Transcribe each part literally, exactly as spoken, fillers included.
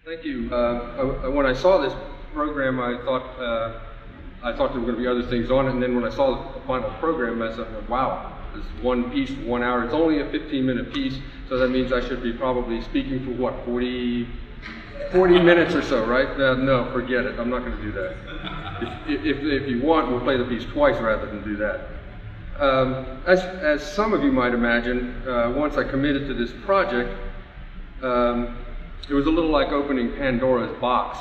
Thank you. Uh, I, when I saw this program, I thought uh, I thought there were going to be other things on it, and then when I saw the final program, I said, "Wow, this one piece for one hour. It's only a fifteen minute piece, so that means I should be probably speaking for what, forty, forty minutes or so, right? Uh, no, forget it. I'm not going to do that. If, if, if you want, we'll play the piece twice rather than do that." Um, as, as some of you might imagine, uh, once I committed to this project, um, it was a little like opening Pandora's box.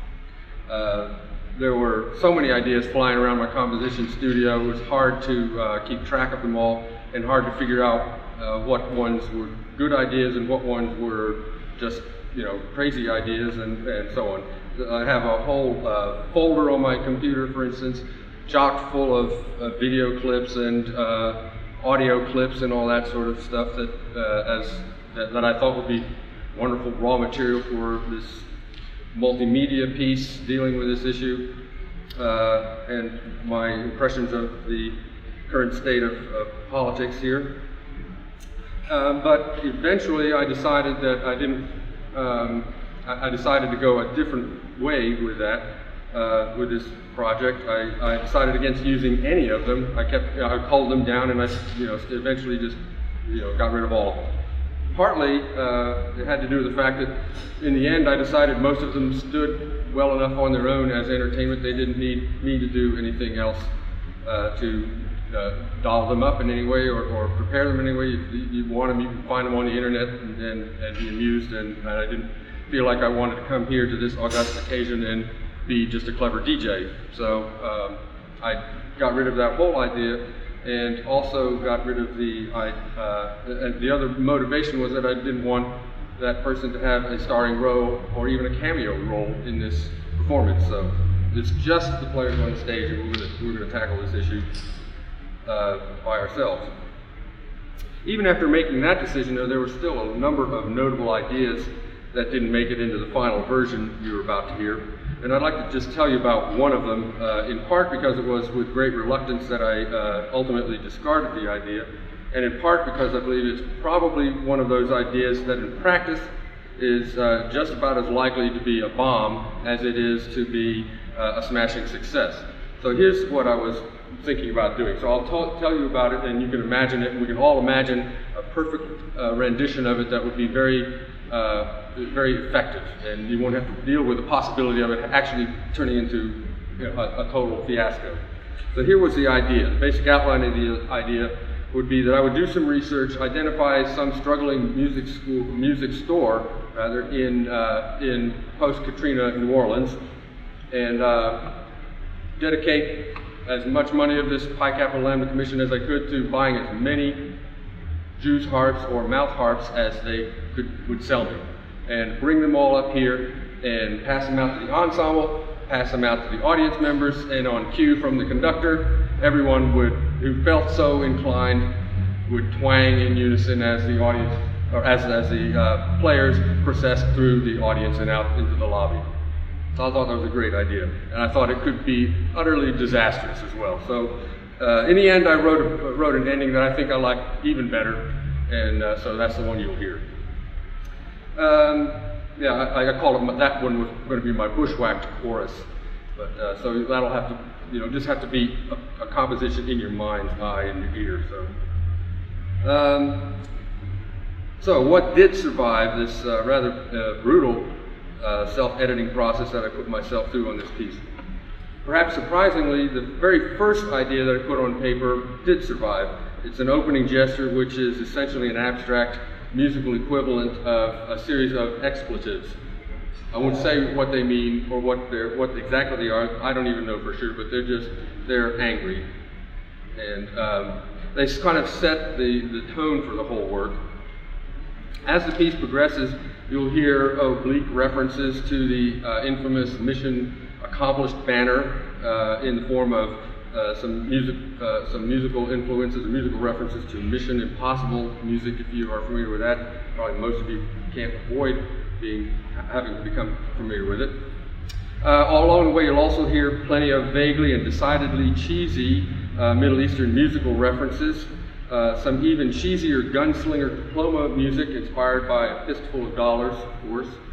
Uh, there were so many ideas flying around my composition studio. It was hard to uh, keep track of them all and hard to figure out uh, what ones were good ideas and what ones were just, you know, crazy ideas and, and so on. I have a whole uh, folder on my computer, for instance, chock full of uh, video clips and uh, audio clips and all that sort of stuff that, uh, as, that, that I thought would be wonderful raw material for this multimedia piece dealing with this issue, uh, and my impressions of the current state of, of politics here. Uh, but eventually I decided that I didn't, um, I, I decided to go a different way with that, uh, with this project. I, I decided against using any of them. I kept, I culled them down and I, you know, eventually just, you know, got rid of all of them. Partly, uh, it had to do with the fact that in the end I decided most of them stood well enough on their own as entertainment. They didn't need me to do anything else uh, to uh, doll them up in any way or, or prepare them in any way. If you, you want them, you can find them on the internet and, and, and be amused, and, and I didn't feel like I wanted to come here to this august occasion and be just a clever D J. So um, I got rid of that whole idea, and also got rid of the, I, uh, and the other motivation was that I didn't want that person to have a starring role or even a cameo role in this performance. So it's just the players on the stage, and we're gonna, we're gonna tackle this issue uh, by ourselves. Even after making that decision, though, there were still a number of notable ideas that didn't make it into the final version you're about to hear. And I'd like to just tell you about one of them, uh, in part because it was with great reluctance that I uh, ultimately discarded the idea, and in part because I believe it's probably one of those ideas that in practice is uh, just about as likely to be a bomb as it is to be uh, a smashing success. So here's what I was thinking about doing. So I'll tell you about it, and you can imagine it, and we can all imagine a perfect uh, rendition of it that would be very Uh, very effective, and you won't have to deal with the possibility of it actually turning into, you know, a, a total fiasco. So here was the idea. The basic outline of the idea would be that I would do some research, identify some struggling music school, music store, rather, in uh, in post-Katrina New Orleans, and uh, dedicate as much money of this Pi Kappa Lambda Commission as I could to buying as many Jews harps or mouth harps as they could, would sell me, and bring them all up here and pass them out to the ensemble, pass them out to the audience members, and on cue from the conductor, everyone would, who felt so inclined, would twang in unison as the audience, or as, as the uh, players processed through the audience and out into the lobby. So I thought that was a great idea, and I thought it could be utterly disastrous as well. So. Uh, in the end, I wrote, a, wrote an ending that I think I like even better, and uh, so that's the one you'll hear. Um, yeah, I, I call it, that one was going to be my bushwhacked chorus, but uh, so that'll have to, you know, just have to be a, a composition in your mind's eye and your ear. So, um, so what did survive this uh, rather uh, brutal uh, self-editing process that I put myself through on this piece? Perhaps surprisingly, the very first idea that I put on paper did survive. It's an opening gesture, which is essentially an abstract musical equivalent of a series of expletives. I won't say what they mean or what they're, what exactly they are. I don't even know for sure, but they're just, they're angry. And um, they kind of set the, the tone for the whole work. As the piece progresses, you'll hear oblique references to the uh, infamous Mission Accomplished banner uh, in the form of uh, some music, uh, some musical influences and musical references to Mission Impossible music. If you are familiar with that, probably most of you can't avoid being having become familiar with it. Uh, all along the way, you'll also hear plenty of vaguely and decidedly cheesy uh, Middle Eastern musical references. Uh, some even cheesier gunslinger diploma music inspired by A Fistful of Dollars, of course.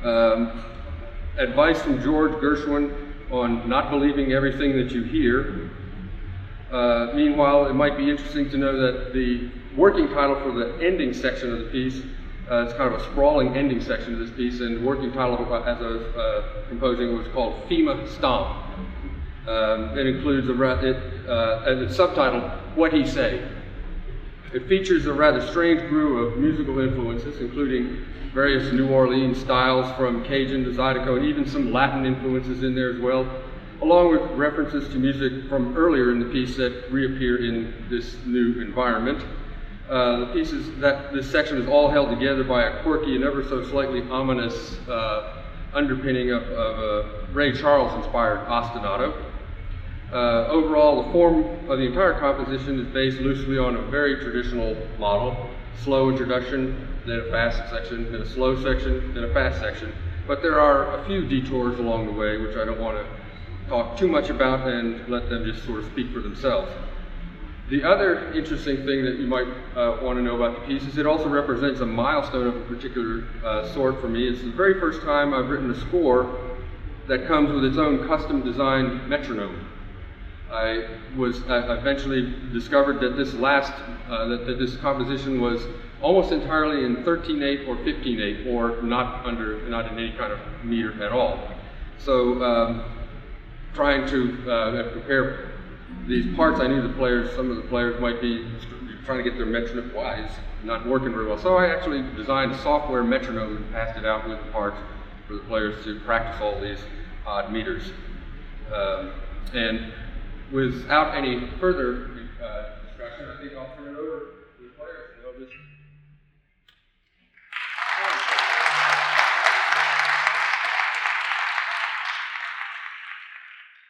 Um, advice from George Gershwin on not believing everything that you hear. Uh, meanwhile, it might be interesting to know that the working title for the ending section of the piece, uh, it's kind of a sprawling ending section of this piece, and the working title as I was uh, composing was called FEMA Stomp. Um, it includes a, it, uh, and it's subtitled, What He Say. It features a rather strange brew of musical influences, including various New Orleans styles from Cajun to Zydeco, and even some Latin influences in there as well, along with references to music from earlier in the piece that reappear in this new environment. Uh, the pieces that this section is all held together by a quirky and ever so slightly ominous uh, underpinning of, of a Ray Charles-inspired ostinato. Uh, overall, the form of the entire composition is based loosely on a very traditional model: slow introduction, then a fast section, then a slow section, then a fast section. But there are a few detours along the way, which I don't want to talk too much about and let them just sort of speak for themselves. The other interesting thing that you might uh, want to know about the piece is it also represents a milestone of a particular uh, sort for me. It's the very first time I've written a score that comes with its own custom designed metronome. I was I eventually discovered that this last uh, that, that this composition was almost entirely in thirteen eight or fifteen eight, or not under not in any kind of meter at all. So um, trying to uh, prepare these parts, I knew the players, some of the players might be trying to get their metronome. Why it's not working very well. So I actually designed a software metronome and passed it out with the parts for the players to practice all these odd meters. Um, and without any further